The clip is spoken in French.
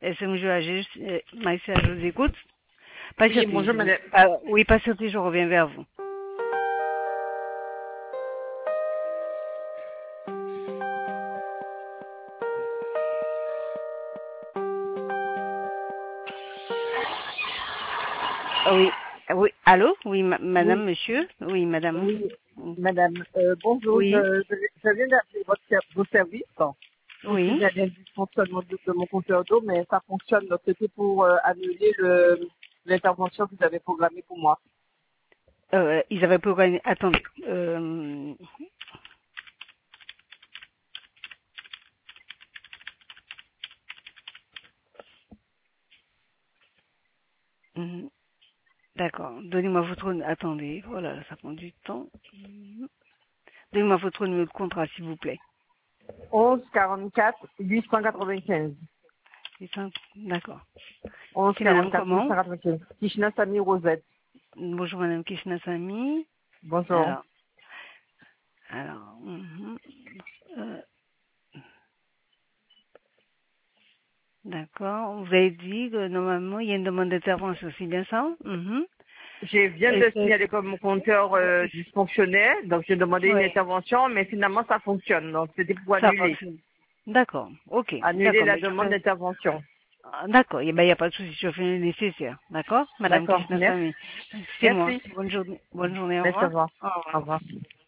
c'est monsieur Agir, Maïssa, je vous écoute. Oui, Patientez, bonjour madame. oui, patientez, je reviens vers vous. Oui, oui, allô? Oui, madame, Oui, monsieur? Oui, madame. oui, madame. Bonjour, Oui, je viens d'appeler vos services pour oui. signaler un dysfonctionnement de mon compteur d'eau, mais ça fonctionne. Donc c'était pour annuler l'intervention que vous avez programmée pour moi. Ils avaient programmé, attendez, mhm, d'accord. Donnez-moi votre, attendez, voilà, ça prend du temps. Donnez-moi votre numéro de contrat, s'il vous plaît. 11 44 895. D'accord. 11 C'est madame 44 comment? 895. Kishna Sami Rosette. Bonjour madame Krishna Sami. Bonjour. Alors, alors, euh, d'accord. Vous avez dit que normalement il y a une demande d'intervention, c'est bien ça? Je viens Et de c'est, signaler que mon compteur dysfonctionnait, donc j'ai demandé une ouais, intervention, mais finalement ça fonctionne. Donc c'était pour ça annuler. fonctionne. D'accord. Ok. Annuler D'accord. la Mais demande d'intervention. d'accord. Eh ben, il n'y a pas de souci. Je fais le nécessaire. D'accord? Madame D'accord. Krishna Merci. Sami. C'est moi. Merci. Bonne journée. Bonne journée. Au Merci, au revoir. revoir. Au revoir. Au revoir.